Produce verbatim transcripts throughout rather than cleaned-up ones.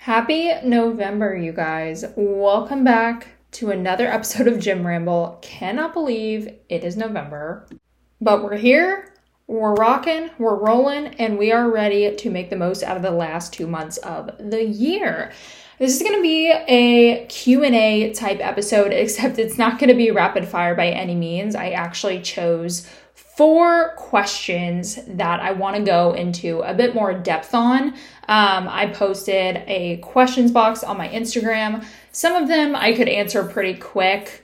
Happy November, you guys. Welcome back to another episode of Gym Ramble. Cannot believe it is November, but we're here, we're rocking, we're rolling, and we are ready to make the most out of the last two months of the year. This is going to be a Q and A type episode, except it's not going to be rapid fire by any means. I actually chose four questions that I want to go into a bit more depth on. Um, I posted a questions box on my Instagram. Some of them I could answer pretty quick.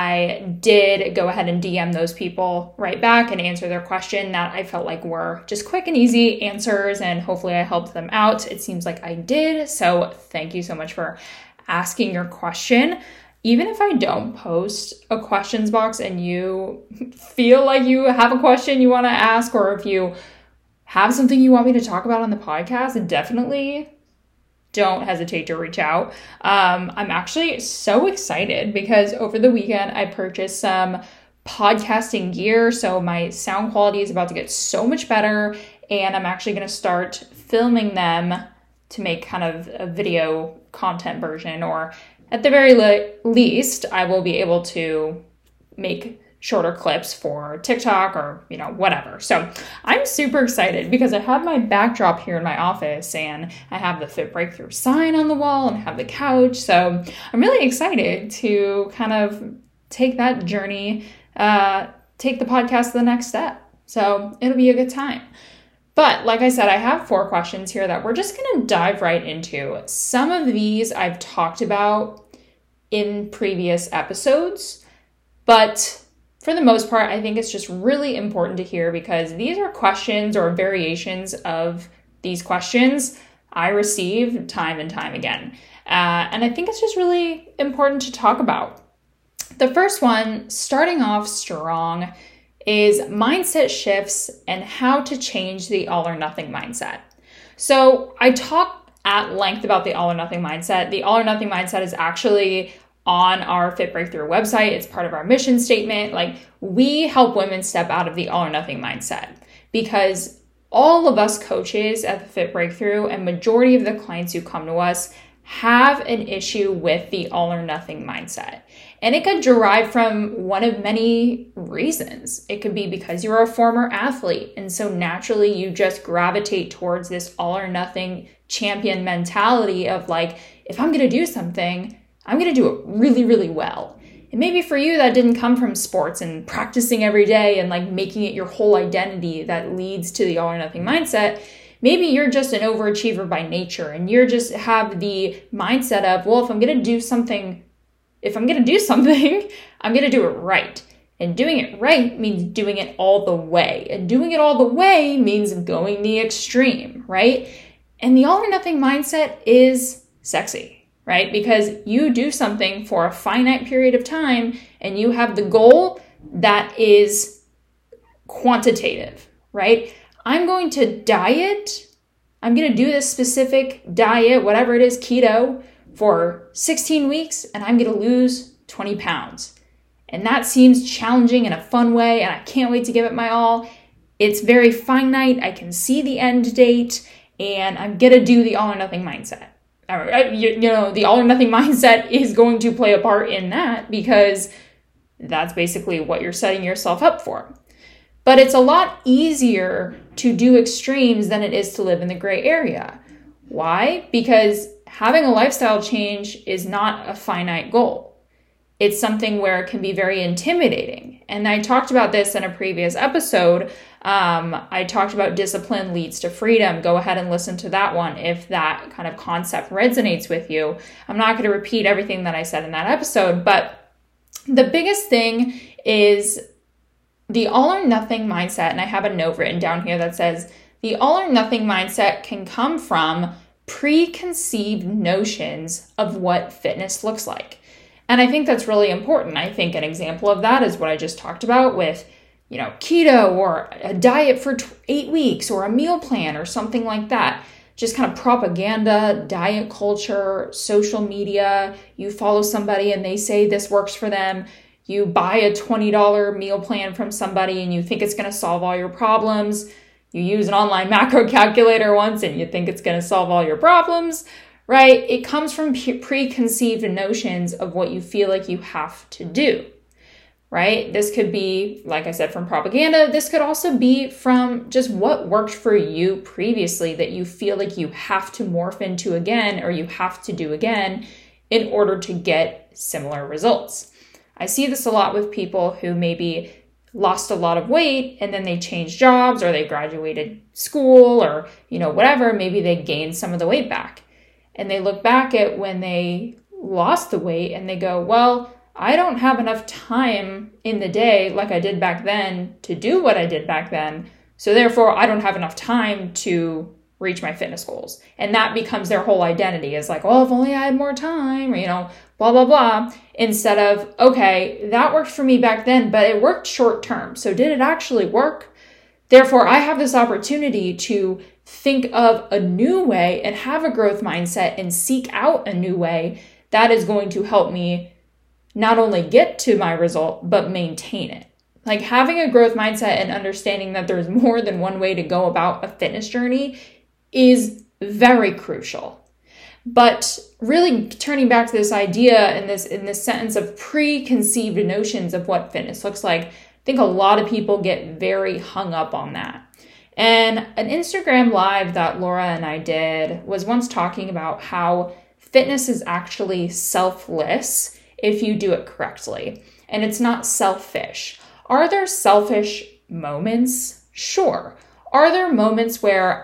I did go ahead and D M those people right back and answer their question that I felt like were just quick and easy answers, and hopefully I helped them out. It seems like I did, so thank you so much for asking your question. Even if I don't post a questions box and you feel like you have a question you want to ask, or if you have something you want me to talk about on the podcast, definitely don't hesitate to reach out. Um, I'm actually so excited because over the weekend I purchased some podcasting gear. So my sound quality is about to get so much better, and I'm actually going to start filming them to make kind of a video content version, or at the very le- least, I will be able to make shorter clips for TikTok or, you know, whatever. So I'm super excited because I have my backdrop here in my office, and I have the Fit Breakthrough sign on the wall, and I have the couch. So I'm really excited to kind of take that journey, uh, take the podcast to the next step. So it'll be a good time. But like I said, I have four questions here that we're just going to dive right into. Some of these I've talked about in previous episodes, but for the most part, I think it's just really important to hear because these are questions or variations of these questions I receive time and time again. Uh, and I think it's just really important to talk about. The first one, starting off strong, is mindset shifts and how to change the all or nothing mindset. So I talked at length about the all or nothing mindset. The all or nothing mindset is actually on our Fit Breakthrough website. It's part of our mission statement. Like, we help women step out of the all or nothing mindset because all of us coaches at the Fit Breakthrough and majority of the clients who come to us have an issue with the all or nothing mindset. And it could derive from one of many reasons. It could be because you're a former athlete, and so naturally you just gravitate towards this all or nothing champion mentality of like, if I'm going to do something, I'm going to do it really, really well. And maybe for you that didn't come from sports and practicing every day and like making it your whole identity that leads to the all or nothing mindset. Maybe you're just an overachiever by nature, and you're just have the mindset of, well, if I'm going to do something If I'm going to do something, I'm going to do it right. And doing it right means doing it all the way. And doing it all the way means going the extreme, right? And the all or nothing mindset is sexy, right? Because you do something for a finite period of time and you have the goal that is quantitative, right? I'm going to diet. I'm going to do this specific diet, whatever it is, keto, for sixteen weeks, and I'm going to lose twenty pounds. And that seems challenging in a fun way, and I can't wait to give it my all. It's very finite. I can see the end date, and I'm going to do the all or nothing mindset. You know, the all or nothing mindset is going to play a part in that because that's basically what you're setting yourself up for. But it's a lot easier to do extremes than it is to live in the gray area. Why? Because having a lifestyle change is not a finite goal. It's something where it can be very intimidating. And I talked about this in a previous episode. Um, I talked about discipline leads to freedom. Go ahead and listen to that one if that kind of concept resonates with you. I'm not going to repeat everything that I said in that episode, but the biggest thing is the all or nothing mindset. And I have a note written down here that says the all or nothing mindset can come from preconceived notions of what fitness looks like. And I think that's really important. I think an example of that is what I just talked about with, you know, keto or a diet for eight weeks or a meal plan or something like that. Just kind of propaganda, diet culture, social media. You follow somebody and they say this works for them. You buy a twenty dollars meal plan from somebody and you think it's going to solve all your problems. You use an online macro calculator once and you think it's going to solve all your problems, right? It comes from preconceived notions of what you feel like you have to do, right? This could be, like I said, from propaganda. This could also be from just what worked for you previously that you feel like you have to morph into again, or you have to do again in order to get similar results. I see this a lot with people who maybe lost a lot of weight and then they changed jobs, or they graduated school, or, you know, whatever. Maybe they gained some of the weight back, and they look back at when they lost the weight and they go, well, I don't have enough time in the day like I did back then to do what I did back then. So therefore, I don't have enough time to reach my fitness goals. And that becomes their whole identity, is like, oh, if only I had more time, or, you know, blah, blah, blah. Instead of, okay, that worked for me back then, but it worked short term. So did it actually work? Therefore, I have this opportunity to think of a new way and have a growth mindset and seek out a new way that is going to help me not only get to my result, but maintain it. Like, having a growth mindset and understanding that there's more than one way to go about a fitness journey is very crucial. But really turning back to this idea and this in this sentence of preconceived notions of what fitness looks like, I think a lot of people get very hung up on that. And an Instagram live that Laura and I did was once talking about how fitness is actually selfless if you do it correctly, and it's not selfish. Are there selfish moments? Sure. Are there moments where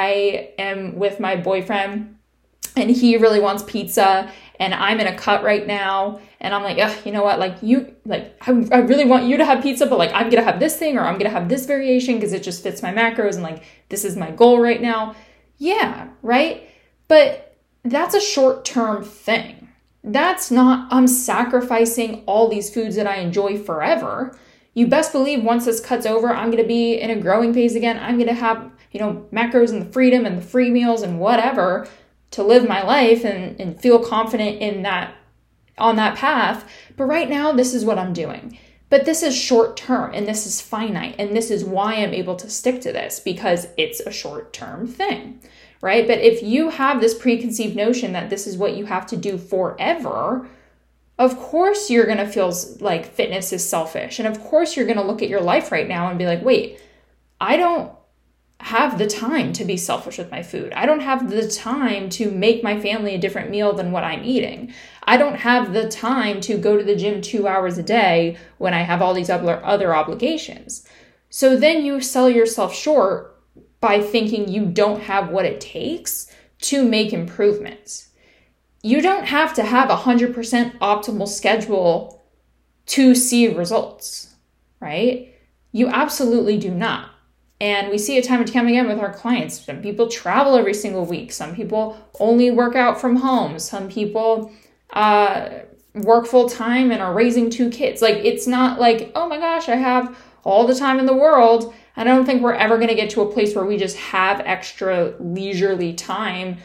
I am with my boyfriend and he really wants pizza and I'm in a cut right now and I'm like, ugh, you know what? Like you, like, I, I really want you to have pizza, but like, I'm going to have this thing, or I'm going to have this variation because it just fits my macros. And like, this is my goal right now. Yeah. Right. But that's a short-term thing. That's not, I'm sacrificing all these foods that I enjoy forever. You best believe once this cut's over, I'm going to be in a growing phase again. I'm going to have, you know, macros and the freedom and the free meals and whatever to live my life and, and feel confident in that, on that path. But right now, this is what I'm doing. But this is short term and this is finite. And this is why I'm able to stick to this, because it's a short term thing, right? But if you have this preconceived notion that this is what you have to do forever, of course you're going to feel like fitness is selfish. And of course you're going to look at your life right now and be like, wait, I don't have the time to be selfish with my food. I don't have the time to make my family a different meal than what I'm eating. I don't have the time to go to the gym two hours a day when I have all these other, other obligations. So then you sell yourself short by thinking you don't have what it takes to make improvements. You don't have to have a one hundred percent optimal schedule to see results, right? You absolutely do not. And we see it time and time again with our clients. Some people travel every single week. Some people only work out from home. Some people uh, work full time and are raising two kids. Like, it's not like, oh my gosh, I have all the time in the world. And I don't think we're ever going to get to a place where we just have extra leisurely time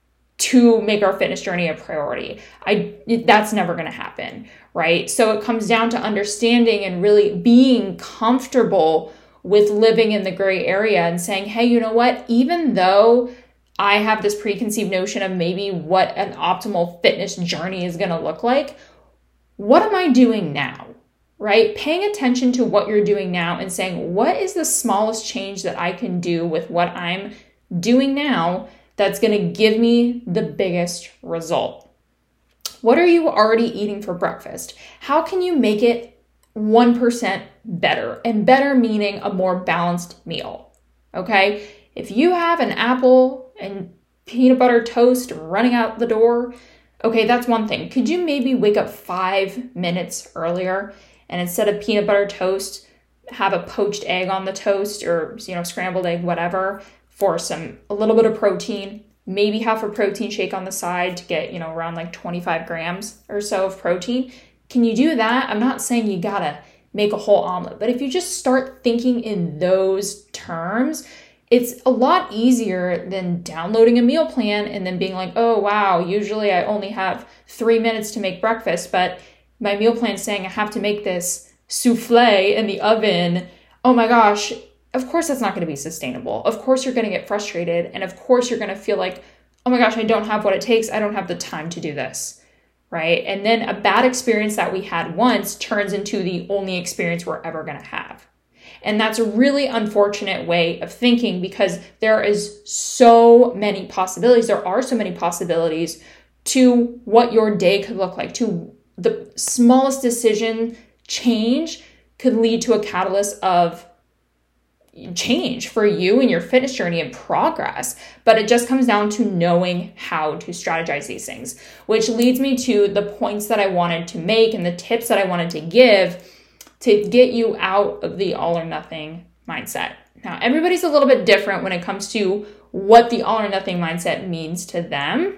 to make our fitness journey a priority. I that's never going to happen, right? So it comes down to understanding and really being comfortable with living in the gray area and saying, hey, you know what? Even though I have this preconceived notion of maybe what an optimal fitness journey is going to look like, what am I doing now, right? Paying attention to what you're doing now and saying, what is the smallest change that I can do with what I'm doing now that's going to give me the biggest result? What are you already eating for breakfast? How can you make it one percent better? And better meaning a more balanced meal, okay? If you have an apple and peanut butter toast running out the door, okay, that's one thing. Could you maybe wake up five minutes earlier and instead of peanut butter toast, have a poached egg on the toast, or, you know, scrambled egg, whatever, for some, a little bit of protein, maybe have a protein shake on the side to get, you know, around like twenty-five grams or so of protein. Can you do that? I'm not saying you gotta make a whole omelet, but if you just start thinking in those terms, it's a lot easier than downloading a meal plan and then being like, oh, wow, usually I only have three minutes to make breakfast, but my meal plan is saying I have to make this souffle in the oven. Oh my gosh, of course that's not going to be sustainable. Of course you're going to get frustrated. And of course you're going to feel like oh my gosh, I don't have what it takes. I don't have the time to do this, right? And then a bad experience that we had once turns into the only experience we're ever going to have. And that's a really unfortunate way of thinking, because there is so many possibilities. There are so many possibilities to what your day could look like, to the smallest decision change could lead to a catalyst of change for you and your fitness journey and progress. But it just comes down to knowing how to strategize these things, which leads me to the points that I wanted to make and the tips that I wanted to give to get you out of the all or nothing mindset. Now, everybody's a little bit different when it comes to what the all or nothing mindset means to them,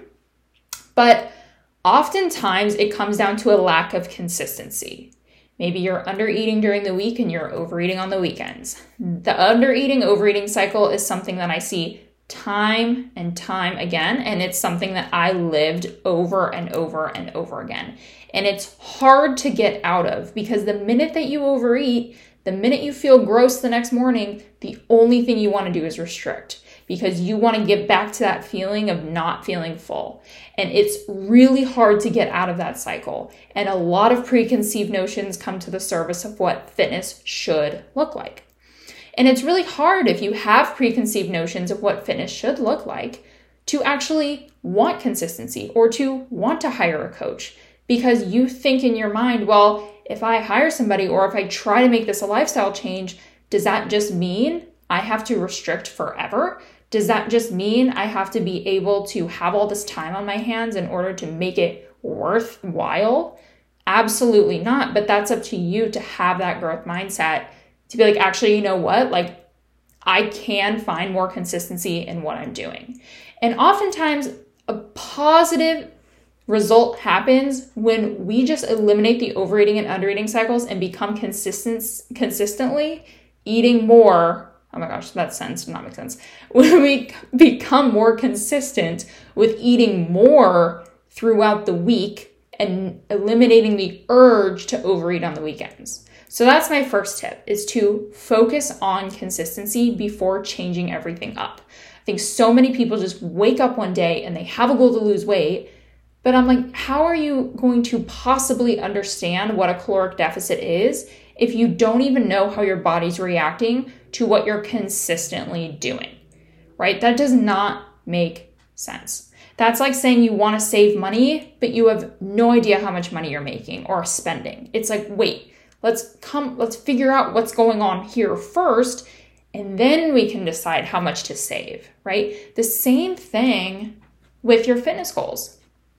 but oftentimes it comes down to a lack of consistency. Maybe you're under eating during the week and you're overeating on the weekends. The under eating, overeating cycle is something that I see time and time again, and it's something that I lived over and over and over again. And it's hard to get out of, because the minute that you overeat, the minute you feel gross the next morning, the only thing you want to do is restrict, because you want to get back to that feeling of not feeling full. And it's really hard to get out of that cycle. And a lot of preconceived notions come to the surface of what fitness should look like. And it's really hard, if you have preconceived notions of what fitness should look like, to actually want consistency or to want to hire a coach, because you think in your mind, well, if I hire somebody or if I try to make this a lifestyle change, does that just mean I have to restrict forever? Does that just mean I have to be able to have all this time on my hands in order to make it worthwhile? Absolutely not. But that's up to you to have that growth mindset, to be like, actually, you know what? Like, I can find more consistency in what I'm doing. And oftentimes a positive result happens when we just eliminate the overeating and undereating cycles and become consistent, consistently eating more. Oh my gosh, that sentence did not make sense. When we become more consistent with eating more throughout the week and eliminating the urge to overeat on the weekends. So that's my first tip, is to focus on consistency before changing everything up. I think so many people just wake up one day and they have a goal to lose weight, but I'm like, how are you going to possibly understand what a caloric deficit is if you don't even know how your body's reacting to what you're consistently doing, right? That does not make sense. That's like saying you want to save money, but you have no idea how much money you're making or spending. It's like, wait, let's come, let's figure out what's going on here first, and then we can decide how much to save, right? The same thing with your fitness goals.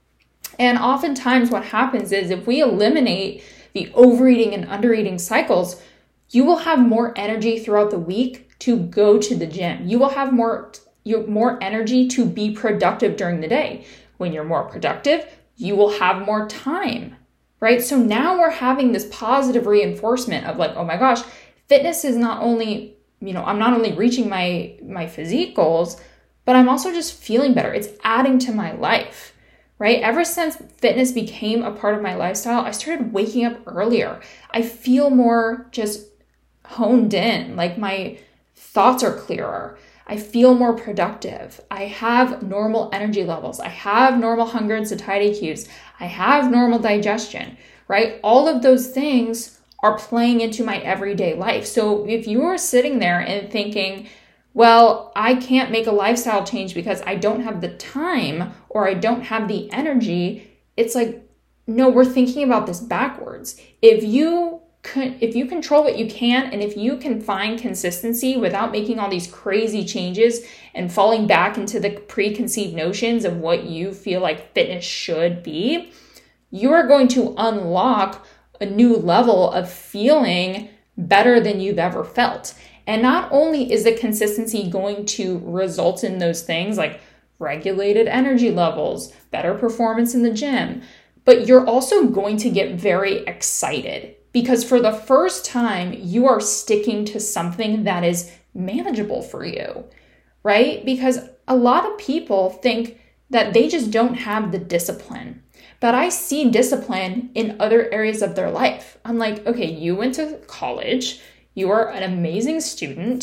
And oftentimes what happens is, if we eliminate the overeating and undereating cycles, you will have more energy throughout the week to go to the gym. You will have more, you, more energy to be productive during the day. When you're more productive, you will have more time, right? So now we're having this positive reinforcement of like, oh my gosh, fitness is not only, you know, I'm not only reaching my, my physique goals, but I'm also just feeling better. It's adding to my life. Right? Ever since fitness became a part of my lifestyle, I started waking up earlier. I feel more just honed in, like my thoughts are clearer. I feel more productive. I have normal energy levels. I have normal hunger and satiety cues. I have normal digestion, right? All of those things are playing into my everyday life. So if you are sitting there and thinking, well, I can't make a lifestyle change because I don't have the time or I don't have the energy, it's like, no, we're thinking about this backwards. If you can, if you control what you can, and if you can find consistency without making all these crazy changes and falling back into the preconceived notions of what you feel like fitness should be, you are going to unlock a new level of feeling better than you've ever felt. And not only is the consistency going to result in those things like regulated energy levels, better performance in the gym, but you're also going to get very excited, because for the first time, you are sticking to something that is manageable for you, right? Because a lot of people think that they just don't have the discipline. But I see discipline in other areas of their life. I'm like, okay, you went to college, you are an amazing student,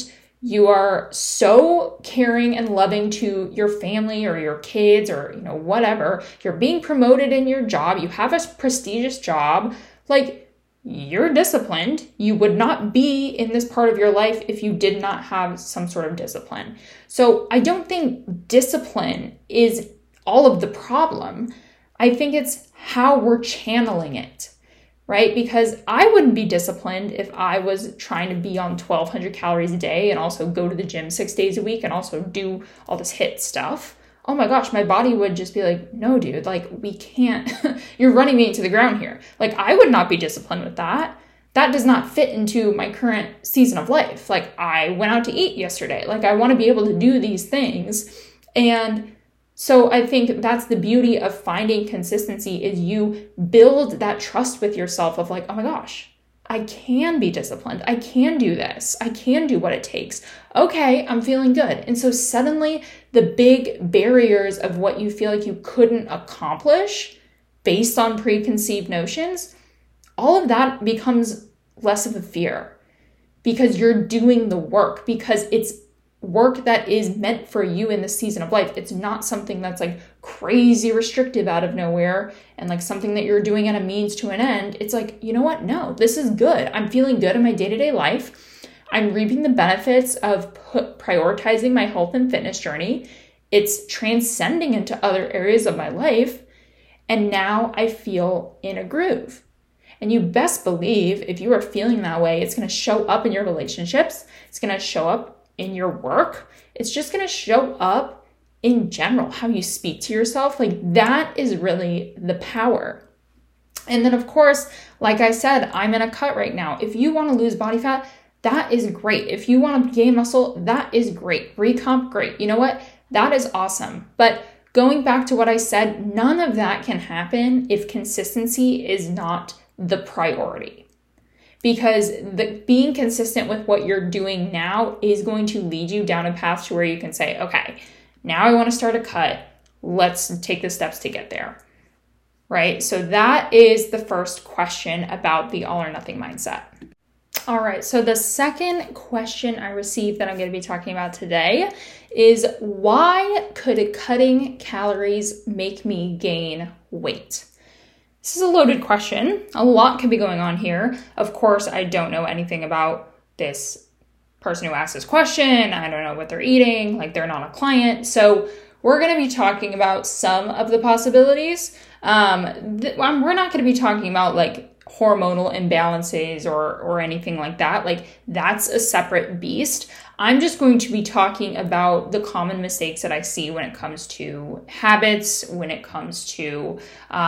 You are so caring and loving to your family or your kids or, you know, whatever. You're being promoted in your job. You have a prestigious job. Like, you're disciplined. You would not be in this part of your life if you did not have some sort of discipline. So I don't think discipline is all of the problem. I think it's how we're channeling it. Right? Because I wouldn't be disciplined if I was trying to be on twelve hundred calories a day and also go to the gym six days a week and also do all this HIIT stuff. Oh my gosh, my body would just be like, no, dude, like we can't, you're running me into the ground here. Like I would not be disciplined with that. That does not fit into my current season of life. Like I went out to eat yesterday. Like I want to be able to do these things. And so I think that's the beauty of finding consistency is you build that trust with yourself of like, oh my gosh, I can be disciplined. I can do this. I can do what it takes. Okay, I'm feeling good. And so suddenly the big barriers of what you feel like you couldn't accomplish based on preconceived notions, all of that becomes less of a fear because you're doing the work, because it's work that is meant for you in this season of life. It's not something that's like crazy restrictive out of nowhere and like something that you're doing at a means to an end. It's like, you know what? No, this is good. I'm feeling good in my day-to-day life. I'm reaping the benefits of put, prioritizing my health and fitness journey. It's transcending into other areas of my life. And now I feel in a groove. And you best believe if you are feeling that way, it's going to show up in your relationships. It's going to show up in your work. It's just going to show up in general, how you speak to yourself. Like that is really the power. And then of course, like I said, I'm in a cut right now. If you want to lose body fat, that is great. If you want to gain muscle, that is great. Recomp, great. You know what? That is awesome. But going back to what I said, none of that can happen if consistency is not the priority. Because the, being consistent with what you're doing now is going to lead you down a path to where you can say, okay, now I want to start a cut. Let's take the steps to get there, right? So that is the first question about the all or nothing mindset. All right, so the second question I received that I'm going to be talking about today is why could cutting calories make me gain weight? This is a loaded question. A lot could be going on here. Of course, I don't know anything about this person who asked this question. I don't know what they're eating. Like, they're not a client. So we're going to be talking about some of the possibilities. Um, th- we're not going to be talking about, like, hormonal imbalances or or anything like that. Like, that's a separate beast. I'm just going to be talking about the common mistakes that I see when it comes to habits, when it comes to,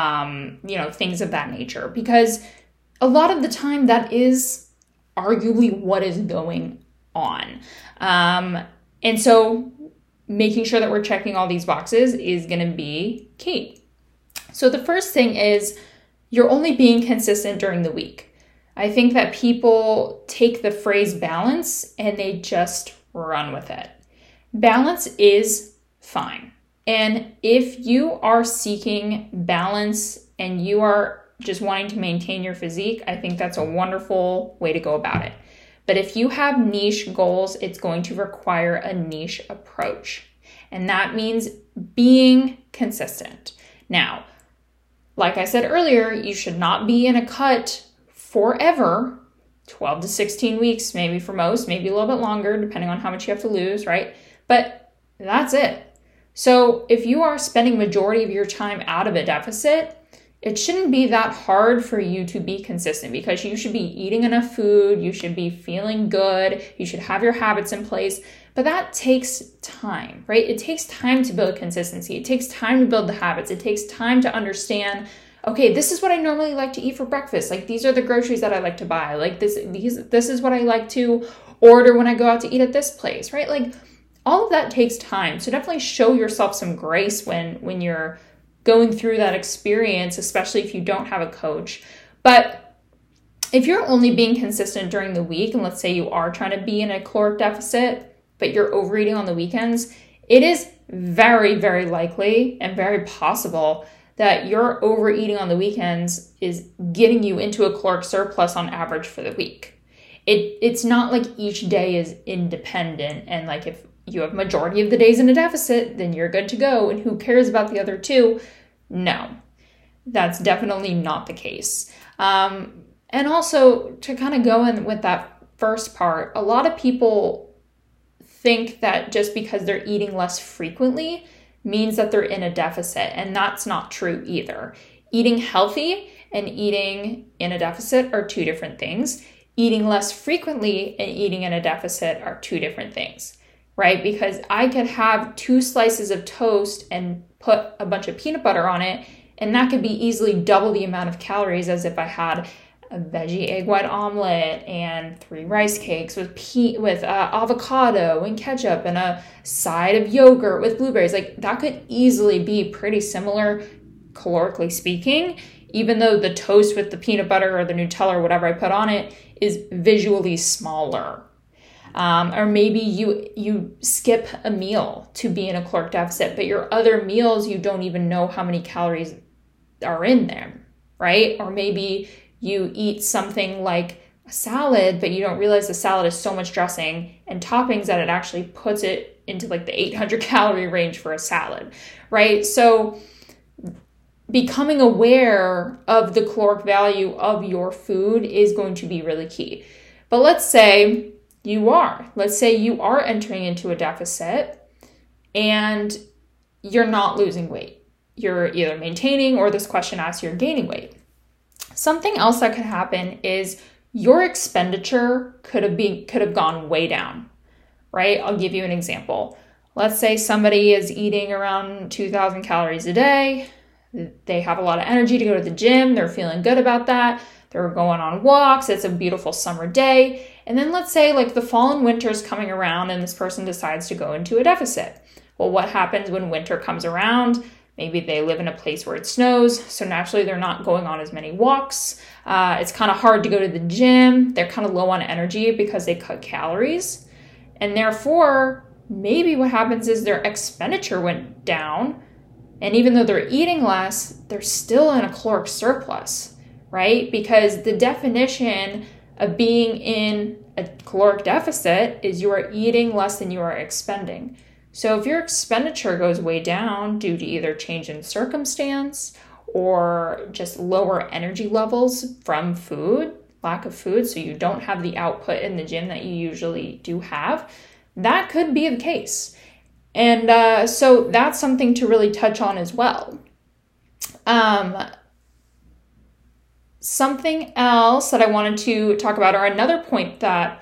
um, you know, things of that nature, because a lot of the time that is arguably what is going on. Um, and so making sure that we're checking all these boxes is going to be key. So the first thing is you're only being consistent during the week. I think that people take the phrase balance and they just run with it. Balance is fine. And if you are seeking balance and you are just wanting to maintain your physique, I think that's a wonderful way to go about it. But if you have niche goals, it's going to require a niche approach. And that means being consistent. Now, like I said earlier, you should not be in a cut forever, twelve to sixteen weeks, maybe for most, maybe a little bit longer, depending on how much you have to lose, right? But that's it. So if you are spending majority of your time out of a deficit, it shouldn't be that hard for you to be consistent because you should be eating enough food, you should be feeling good, you should have your habits in place, but that takes time, right? It takes time to build consistency. It takes time to build the habits. It takes time to understand, okay, this is what I normally like to eat for breakfast. Like, these are the groceries that I like to buy. Like, this, these, this is what I like to order when I go out to eat at this place, right? Like, all of that takes time. So definitely show yourself some grace when, when you're going through that experience, especially if you don't have a coach. But if you're only being consistent during the week, and let's say you are trying to be in a caloric deficit, but you're overeating on the weekends, it is very, very likely and very possible that your overeating on the weekends is getting you into a caloric surplus on average for the week. it it's not like each day is independent, and like if you have majority of the days in a deficit, then you're good to go, and who cares about the other two? No, that's definitely not the case. Um, and also, to kind of go in with that first part, a lot of people think that just because they're eating less frequently means that they're in a deficit, and that's not true either. Eating healthy and eating in a deficit are two different things. Eating less frequently and eating in a deficit are two different things, right? Because I could have two slices of toast and put a bunch of peanut butter on it, and that could be easily double the amount of calories as if I had a veggie egg white omelet and three rice cakes with pe- with uh, avocado and ketchup and a side of yogurt with blueberries. Like, that could easily be pretty similar, calorically speaking, even though the toast with the peanut butter or the Nutella or whatever I put on it is visually smaller. Um, or maybe you you skip a meal to be in a caloric deficit, but your other meals, you don't even know how many calories are in them, right? Or maybe you eat something like a salad, but you don't realize the salad is so much dressing and toppings that it actually puts it into like the eight hundred calorie range for a salad, right? So becoming aware of the caloric value of your food is going to be really key. But let's say you are, let's say you are entering into a deficit and you're not losing weight. You're either maintaining, or this question asks you're gaining weight. Something else that could happen is your expenditure could have been, could have gone way down, right? I'll give you an example. Let's say somebody is eating around two thousand calories a day. They have a lot of energy to go to the gym. They're feeling good about that. They're going on walks. It's a beautiful summer day. And then let's say like the fall and winter is coming around and this person decides to go into a deficit. Well, what happens when winter comes around? Maybe they live in a place where it snows, so naturally they're not going on as many walks. Uh, it's kind of hard to go to the gym. They're kind of low on energy because they cut calories. And therefore, maybe what happens is their expenditure went down. And even though they're eating less, they're still in a caloric surplus, right? Because the definition of being in a caloric deficit is you are eating less than you are expending. So if your expenditure goes way down due to either change in circumstance or just lower energy levels from food, lack of food, so you don't have the output in the gym that you usually do have, that could be the case. And uh, so that's something to really touch on as well. Um, something else that I wanted to talk about, or another point that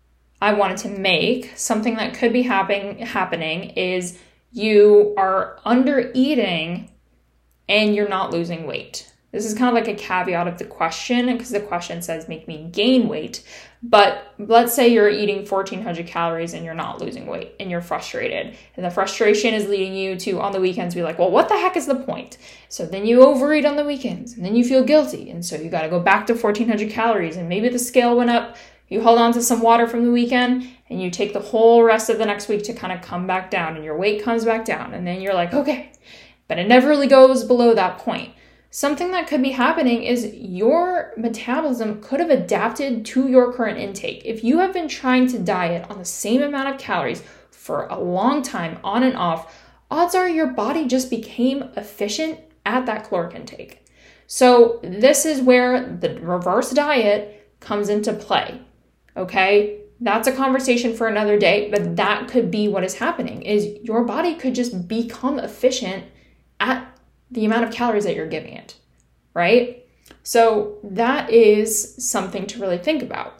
I wanted to make, something that could be happening, happening is you are under eating and you're not losing weight. This is kind of like a caveat of the question, because the question says make me gain weight. But let's say you're eating fourteen hundred calories and you're not losing weight and you're frustrated. And the frustration is leading you to, on the weekends, be like, well, what the heck is the point? So then you overeat on the weekends and then you feel guilty. And so you got to go back to fourteen hundred calories, and maybe the scale went up. You hold on to some water from the weekend and you take the whole rest of the next week to kind of come back down, and your weight comes back down. And then you're like, okay, but it never really goes below that point. Something that could be happening is your metabolism could have adapted to your current intake. If you have been trying to diet on the same amount of calories for a long time, on and off, odds are your body just became efficient at that caloric intake. So this is where the reverse diet comes into play, okay? That's a conversation for another day, but that could be what is happening, is your body could just become efficient at the amount of calories that you're giving it, right? So that is something to really think about.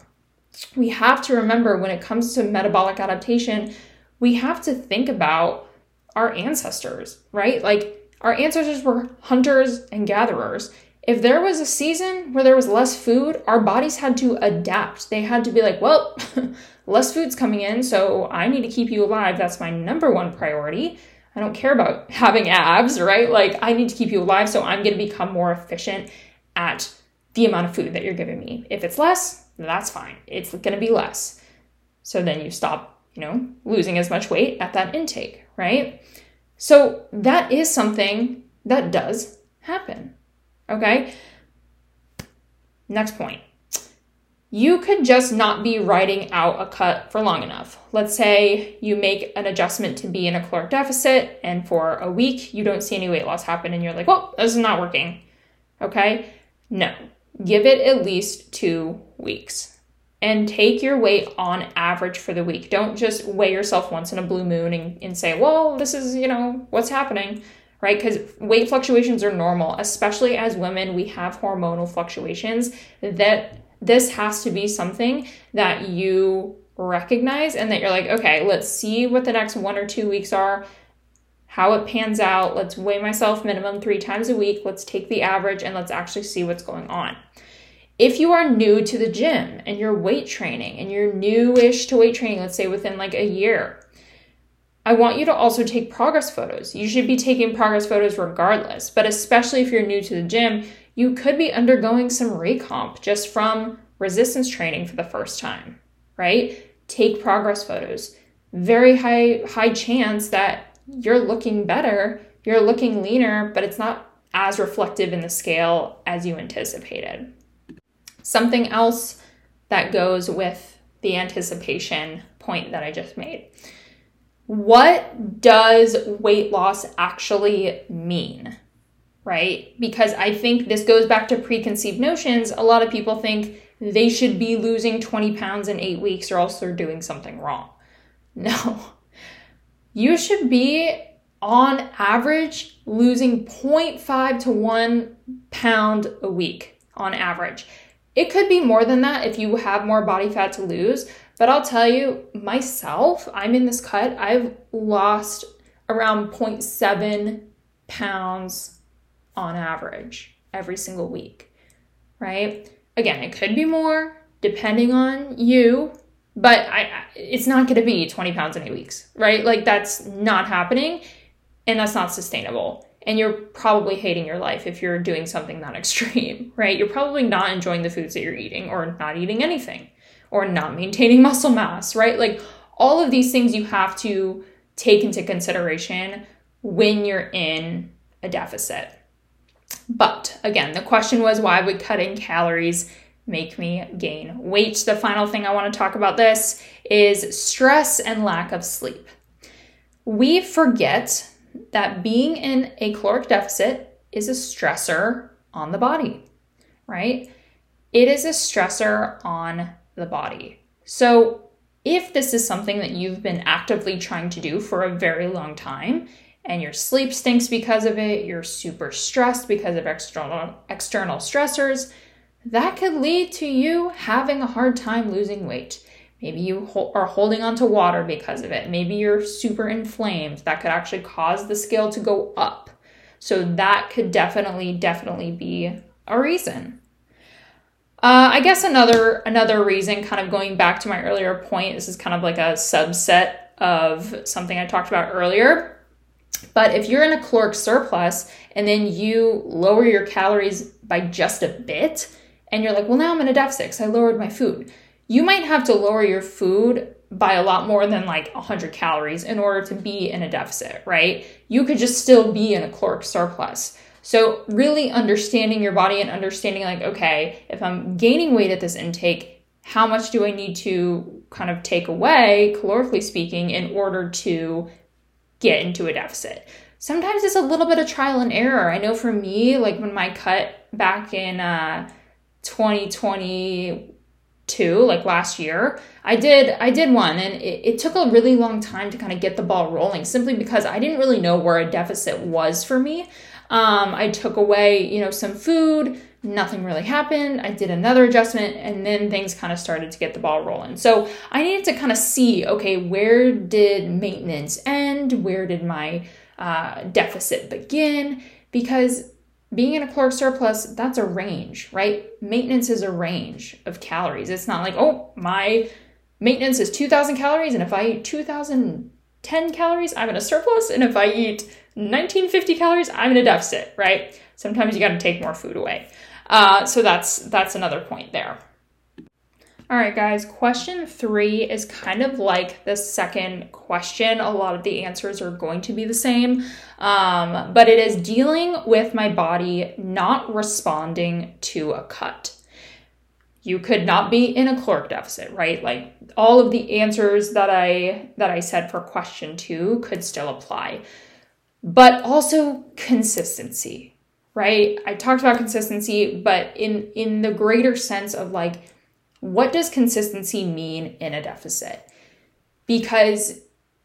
We have to remember, when it comes to metabolic adaptation, we have to think about our ancestors, right? Like, our ancestors were hunters and gatherers. If there was a season where there was less food, our bodies had to adapt. They had to be like, well, less food's coming in, so I need to keep you alive. That's my number one priority. I don't care about having abs, right? Like, I need to keep you alive, so I'm going to become more efficient at the amount of food that you're giving me. If it's less, that's fine. It's going to be less. So then you stop, you know, losing as much weight at that intake, right? So that is something that does happen, okay? Next point. You could just not be riding out a cut for long enough. Let's say you make an adjustment to be in a caloric deficit, and for a week you don't see any weight loss happen, and you're like, well, this is not working. Okay? No. Give it at least two weeks. And take your weight on average for the week. Don't just weigh yourself once in a blue moon and, and say, well, this is, you know, what's happening, right? Because weight fluctuations are normal, especially as women. We have hormonal fluctuations. That this has to be something that you recognize and that you're like, okay, let's see what the next one or two weeks are, how it pans out. Let's weigh myself minimum three times a week. Let's take the average and let's actually see what's going on. If you are new to the gym and you're weight training and you're newish to weight training, let's say within like a year, I want you to also take progress photos. You should be taking progress photos regardless, but especially if you're new to the gym, you could be undergoing some recomp just from resistance training for the first time, right? Take progress photos. Very high, high chance that you're looking better, you're looking leaner, but it's not as reflective in the scale as you anticipated. Something else that goes with the anticipation point that I just made. What does weight loss actually mean, right? Because I think this goes back to preconceived notions. A lot of people think they should be losing twenty pounds in eight weeks or else they're doing something wrong. No, you should be on average losing zero point five to one pound a week on average. It could be more than that if you have more body fat to lose, but I'll tell you, myself, I'm in this cut, I've lost around zero point seven pounds on average every single week, right? Again, it could be more depending on you, but I, it's not going to be twenty pounds in eight weeks, right? Like that's not happening and that's not sustainable. And you're probably hating your life if you're doing something that extreme, right? You're probably not enjoying the foods that you're eating or not eating anything or not maintaining muscle mass, right? Like all of these things you have to take into consideration when you're in a deficit. But again, the question was, why would cutting calories make me gain weight? The final thing I want to talk about this is stress and lack of sleep. We forget that being in a caloric deficit is a stressor on the body, right? It is a stressor on the body. So if this is something that you've been actively trying to do for a very long time and your sleep stinks because of it, you're super stressed because of external external stressors, that could lead to you having a hard time losing weight. Maybe you ho- are holding on to water because of it. Maybe you're super inflamed. That could actually cause the scale to go up. So that could definitely, definitely be a reason. Uh, I guess another another reason, kind of going back to my earlier point, this is kind of like a subset of something I talked about earlier. But if you're in a caloric surplus and then you lower your calories by just a bit, and you're like, well, now I'm in a deficit because I lowered my food. You might have to lower your food by a lot more than like one hundred calories in order to be in a deficit, right? You could just still be in a caloric surplus. So really understanding your body and understanding like, okay, if I'm gaining weight at this intake, how much do I need to kind of take away, calorically speaking, in order to get into a deficit? Sometimes it's a little bit of trial and error. I know for me, like when my cut back in uh, twenty twenty, Two, like last year, I did I did one and it, it took a really long time to kind of get the ball rolling simply because I didn't really know where a deficit was for me. Um, I took away, you know, some food, nothing really happened. I did another adjustment and then things kind of started to get the ball rolling. So I needed to kind of see, okay, where did maintenance end? Where did my uh, deficit begin? Because being in a caloric surplus, that's a range, right? Maintenance is a range of calories. It's not like, oh, my maintenance is two thousand calories, and if I eat two thousand ten calories, I'm in a surplus, and if I eat nineteen fifty calories, I'm in a deficit, right? Sometimes you got to take more food away. Uh, so that's that's another point there. All right, guys, question three is kind of like the second question. A lot of the answers are going to be the same, um, but it is dealing with my body not responding to a cut. You could not be in a caloric deficit, right? Like all of the answers that I that I said for question two could still apply. But also consistency, right? I talked about consistency, but in in the greater sense of like, what does consistency mean in a deficit? Because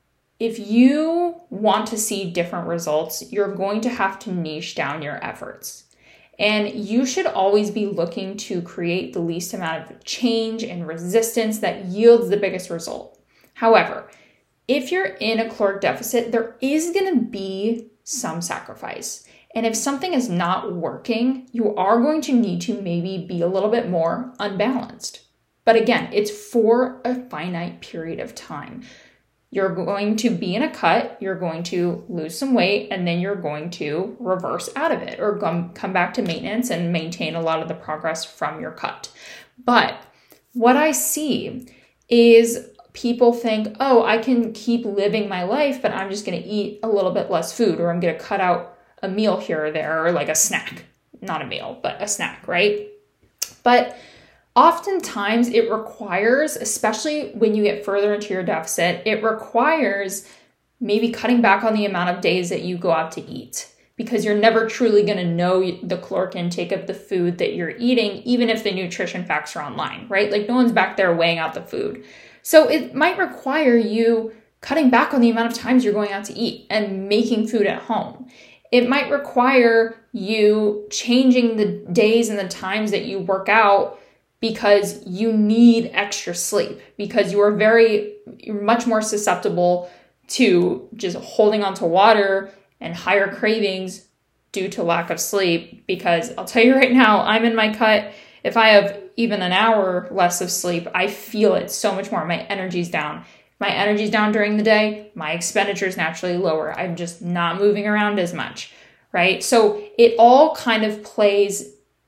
if you want to see different results, you're going to have to niche down your efforts. And you should always be looking to create the least amount of change and resistance that yields the biggest result. However, if you're in a caloric deficit, there is going to be some sacrifice. And if something is not working, you are going to need to maybe be a little bit more unbalanced. But again, it's for a finite period of time. You're going to be in a cut, you're going to lose some weight, and then you're going to reverse out of it or come, come back to maintenance and maintain a lot of the progress from your cut. But what I see is people think, oh, I can keep living my life, but I'm just going to eat a little bit less food, or I'm going to cut out a meal here or there, or like a snack. Not a meal, but a snack, right? But oftentimes it requires, especially when you get further into your deficit, it requires maybe cutting back on the amount of days that you go out to eat, because you're never truly going to know the caloric intake of the food that you're eating, even if the nutrition facts are online, right? Like no one's back there weighing out the food. So it might require you cutting back on the amount of times you're going out to eat and making food at home. It might require you changing the days and the times that you work out because you need extra sleep, because you are very, you're much more susceptible to just holding on to water and higher cravings due to lack of sleep. Because I'll tell you right now, I'm in my cut. If I have even an hour less of sleep, I feel it so much more. My energy's down. If my energy's down during the day, my expenditure is naturally lower. I'm just not moving around as much, right? So it all kind of plays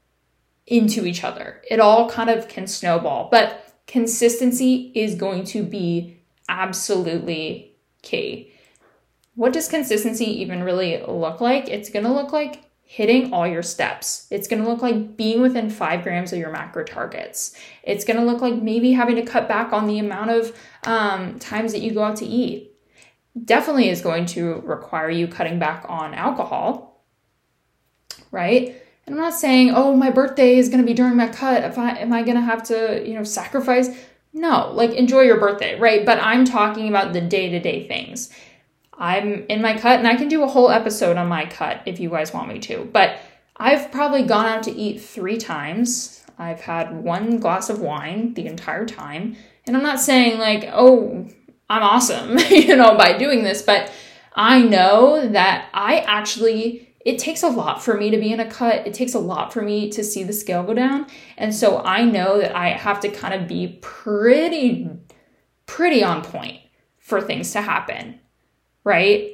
into each other. It all kind of can snowball, but consistency is going to be absolutely key. What does consistency even really look like? It's going to look like hitting all your steps. It's going to look like being within five grams of your macro targets. It's going to look like maybe having to cut back on the amount of um, times that you go out to eat. Definitely is going to require you cutting back on alcohol, right? And I'm not saying, oh, my birthday is going to be during my cut. If I, am I going to have to, you know, sacrifice? No, like enjoy your birthday, right? But I'm talking about the day-to-day things. I'm in my cut and I can do a whole episode on my cut if you guys want me to. But I've probably gone out to eat three times. I've had one glass of wine the entire time. And I'm not saying like, oh, I'm awesome, you know, by doing this. But I know that I actually... it takes a lot for me to be in a cut. It takes a lot for me to see the scale go down. And so I know that I have to kind of be pretty, pretty on point for things to happen, right?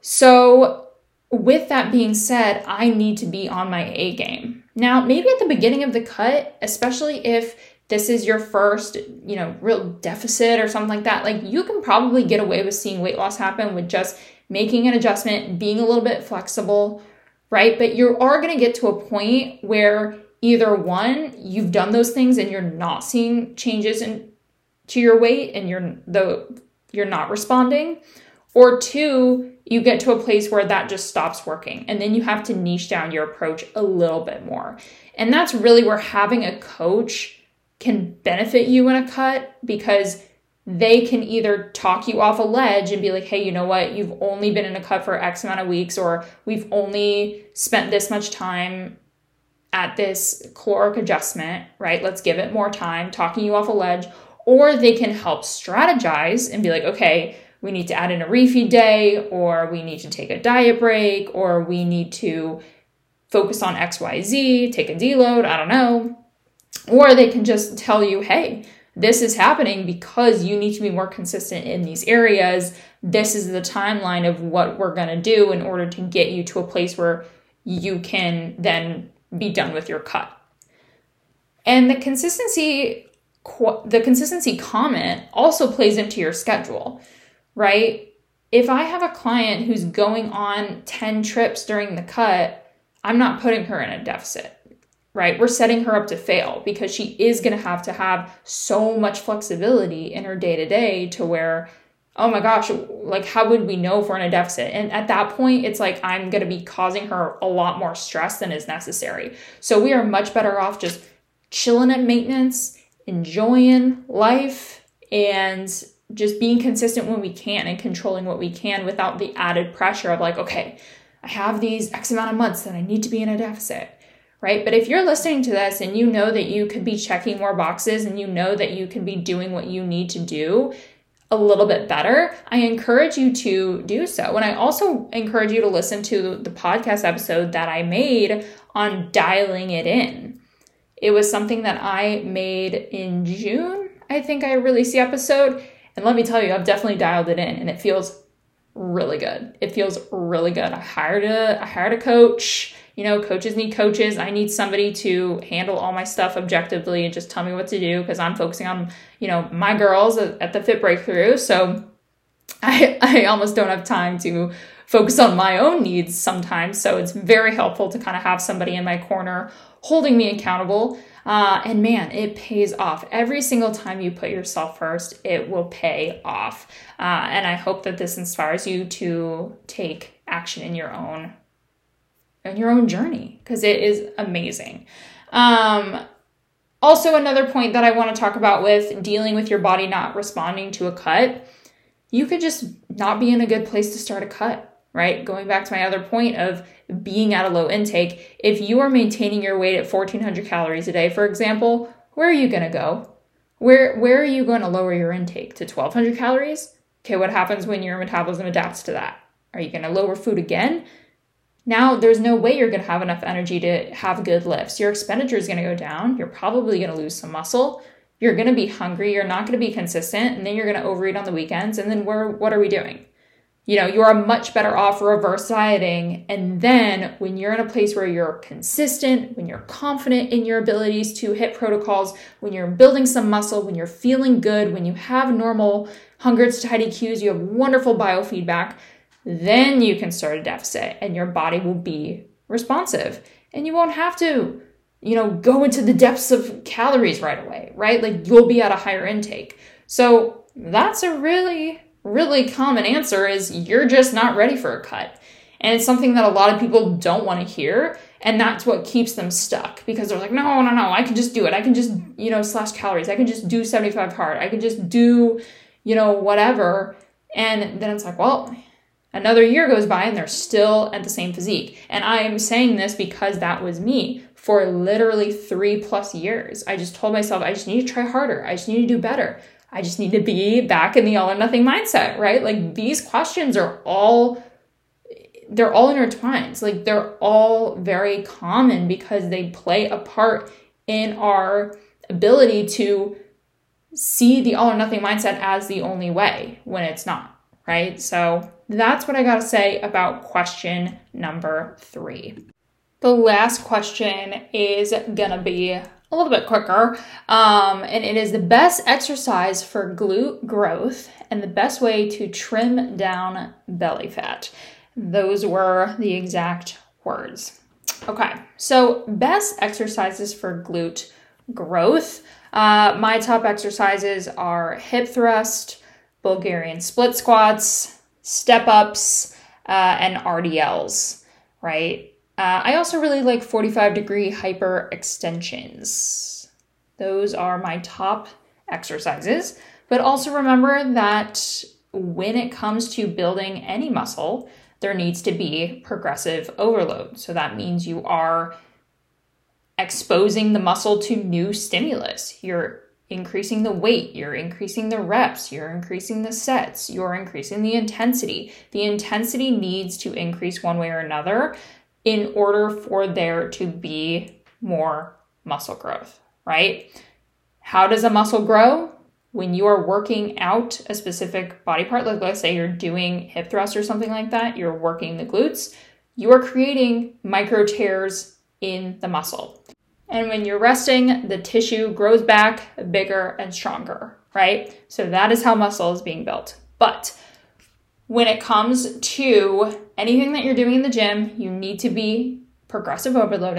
So with that being said, I need to be on my A game. Now, maybe at the beginning of the cut, especially if this is your first, you know, real deficit or something like that, like you can probably get away with seeing weight loss happen with just making an adjustment, being a little bit flexible, right? But you are going to get to a point where either one, you've done those things and you're not seeing changes in to your weight and you're the you're not responding, or two, you get to a place where that just stops working and then you have to niche down your approach a little bit more. And that's really where having a coach can benefit you in a cut, because they can either talk you off a ledge and be like, hey, you know what? You've only been in a cut for X amount of weeks, or we've only spent this much time at this caloric adjustment, right? Let's give it more time, talking you off a ledge. Or they can help strategize and be like, okay, we need to add in a refeed day, or we need to take a diet break, or we need to focus on X Y Z, take a deload, I don't know. Or they can just tell you, hey, this is happening because you need to be more consistent in these areas. This is the timeline of what we're going to do in order to get you to a place where you can then be done with your cut. And the consistency, the consistency comment also plays into your schedule, right? If I have a client who's going on ten trips during the cut, I'm not putting her in a deficit. right? We're setting her up to fail because she is going to have to have so much flexibility in her day to day to where, oh my gosh, like how would we know if we're in a deficit? And at that point, it's like I'm going to be causing her a lot more stress than is necessary. So we are much better off just chilling at maintenance, enjoying life, and just being consistent when we can and controlling what we can without the added pressure of like, okay, I have these X amount of months that I need to be in a deficit, right? But if you're listening to this and you know that you could be checking more boxes and you know that you can be doing what you need to do a little bit better, I encourage you to do so. And I also encourage you to listen to the podcast episode that I made on dialing it in. It was something that I made in June. I think I released the episode. And let me tell you, I've definitely dialed it in and it feels really good. It feels really good. I hired a, I hired a coach. You know, coaches need coaches. I need somebody to handle all my stuff objectively and just tell me what to do because I'm focusing on, you know, my girls at, at the Fit Breakthrough. So I, I almost don't have time to focus on my own needs sometimes. So it's very helpful to kind of have somebody in my corner holding me accountable. Uh, and man, it pays off. Every single time you put yourself first, it will pay off. Uh, and I hope that this inspires you to take action in your own in your own journey because it is amazing. Um, also, another point that I want to talk about with dealing with your body not responding to a cut, you could just not be in a good place to start a cut, right? Going back to my other point of being at a low intake, if you are maintaining your weight at fourteen hundred calories a day, for example, where are you going to go? Where, where are you going to lower your intake to twelve hundred calories? Okay, what happens when your metabolism adapts to that? Are you going to lower food again? Now, there's no way you're going to have enough energy to have good lifts. Your expenditure is going to go down. You're probably going to lose some muscle. You're going to be hungry. You're not going to be consistent. And then you're going to overeat on the weekends. And then we're, what are we doing? You know, you are much better off reverse dieting. And then when you're in a place where you're consistent, when you're confident in your abilities to hit protocols, when you're building some muscle, when you're feeling good, when you have normal hunger satiety cues, you have wonderful biofeedback, then you can start a deficit and your body will be responsive and you won't have to, you know, go into the depths of calories right away, right? Like you'll be at a higher intake. So that's a really, really common answer is you're just not ready for a cut. And it's something that a lot of people don't want to hear. And that's what keeps them stuck because they're like, no, no, no, I can just do it. I can just, you know, slash calories. I can just do seventy-five hard. I can just do, you know, whatever. And then it's like, well, another year goes by and they're still at the same physique. And I'm saying this because that was me for literally three plus years. I just told myself, I just need to try harder. I just need to do better. I just need to be back in the all or nothing mindset, right? Like these questions are all, they're all intertwined. Like they're all very common because they play a part in our ability to see the all or nothing mindset as the only way when it's not, right? So that's what I got to say about question number three. The last question is going to be a little bit quicker, um, and it is the best exercise for glute growth and the best way to trim down belly fat. Those were the exact words. Okay, so best exercises for glute growth. Uh, my top exercises are hip thrust, Bulgarian split squats, step ups, uh, and R D Ls, right? Uh, I also really like forty-five degree hyper extensions. Those are my top exercises, but also remember that when it comes to building any muscle, there needs to be progressive overload. So that means you are exposing the muscle to new stimulus. You're increasing the weight, you're increasing the reps, you're increasing the sets, you're increasing the intensity. The intensity needs to increase one way or another in order for there to be more muscle growth, right? How does a muscle grow? When you are working out a specific body part, like let's say you're doing hip thrust or something like that, you're working the glutes, you are creating micro tears in the muscle. And when you're resting, the tissue grows back bigger and stronger, right? So that is how muscle is being built. But when it comes to anything that you're doing in the gym, you need to be progressive overloading,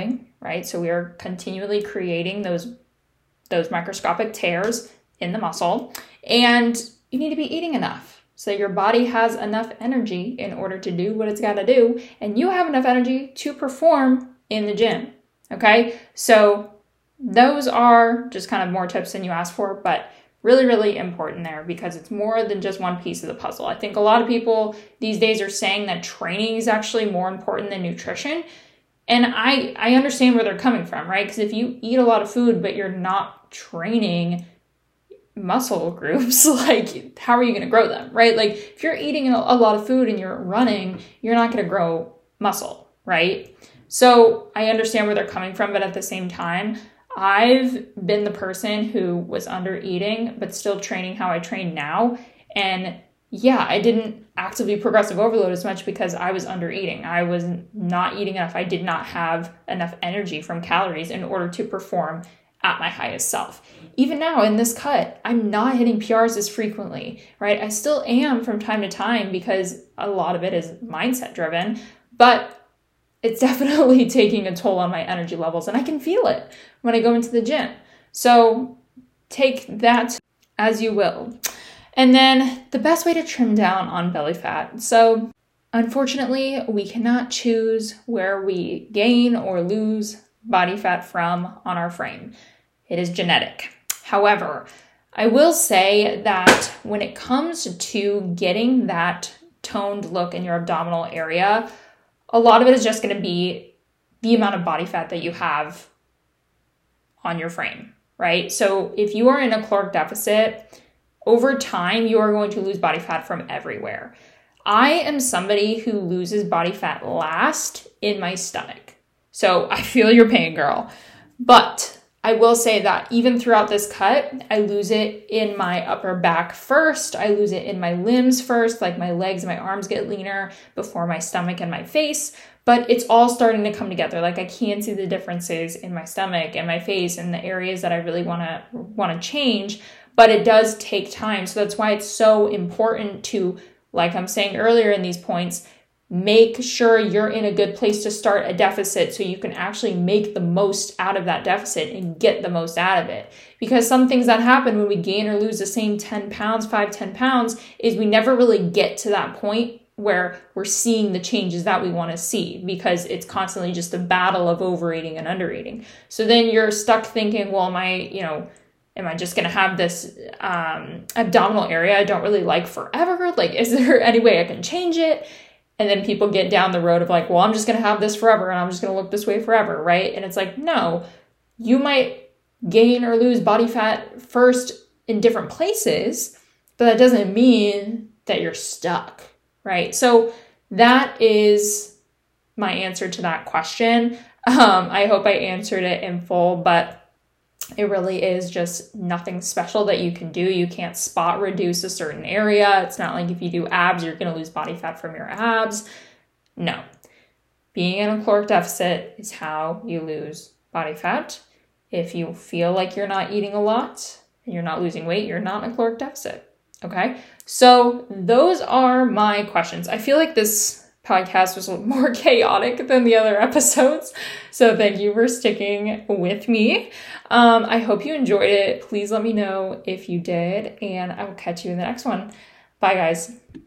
right? So we are continually creating those, those microscopic tears in the muscle, and you need to be eating enough so your body has enough energy in order to do what it's got to do, and you have enough energy to perform in the gym, okay? So those are just kind of more tips than you asked for, but really, really important there because it's more than just one piece of the puzzle. I think a lot of people these days are saying that training is actually more important than nutrition. And I, I understand where they're coming from, right? Because if you eat a lot of food, but you're not training muscle groups, like how are you going to grow them, right? Like if you're eating a lot of food and you're running, you're not going to grow muscle, right? So I understand where they're coming from, but at the same time, I've been the person who was under eating, but still training how I train now. And yeah, I didn't actively progressive overload as much because I was under eating. I was not eating enough. I did not have enough energy from calories in order to perform at my highest self. Even now in this cut, I'm not hitting P Rs as frequently, right? I still am from time to time because a lot of it is mindset driven, but it's definitely taking a toll on my energy levels, and I can feel it when I go into the gym. So take that as you will. And then the best way to trim down on belly fat. So unfortunately, we cannot choose where we gain or lose body fat from on our frame. It is genetic. However, I will say that when it comes to getting that toned look in your abdominal area, a lot of it is just going to be the amount of body fat that you have on your frame, right? So if you are in a caloric deficit, over time, you are going to lose body fat from everywhere. I am somebody who loses body fat last in my stomach. So I feel your pain, girl. But I will say that even throughout this cut, I lose it in my upper back first. I lose it in my limbs first, like my legs and my arms get leaner before my stomach and my face. But it's all starting to come together. Like I can see the differences in my stomach and my face and the areas that I really want to want to change. But it does take time. So that's why it's so important to, like I'm saying earlier in these points, make sure you're in a good place to start a deficit so you can actually make the most out of that deficit and get the most out of it. Because some things that happen when we gain or lose the same ten pounds, five, ten pounds, is we never really get to that point where we're seeing the changes that we want to see because it's constantly just a battle of overeating and undereating. So then you're stuck thinking, well, am I, you know, am I just going to have this um, abdominal area I don't really like forever? Like, is there any way I can change it? And then people get down the road of like, well, I'm just going to have this forever and I'm just going to look this way forever, right? And it's like, no, you might gain or lose body fat first in different places, but that doesn't mean that you're stuck, right? So that is my answer to that question. Um, I hope I answered it in full, but it really is just nothing special that you can do. You can't spot reduce a certain area. It's not like if you do abs, you're going to lose body fat from your abs. No. Being in a caloric deficit is how you lose body fat. If you feel like you're not eating a lot and you're not losing weight, you're not in a caloric deficit. Okay? So those are my questions. I feel like this podcast was a little more chaotic than the other episodes. So thank you for sticking with me. Um, I hope you enjoyed it. Please let me know if you did, and I will catch you in the next one. Bye, guys.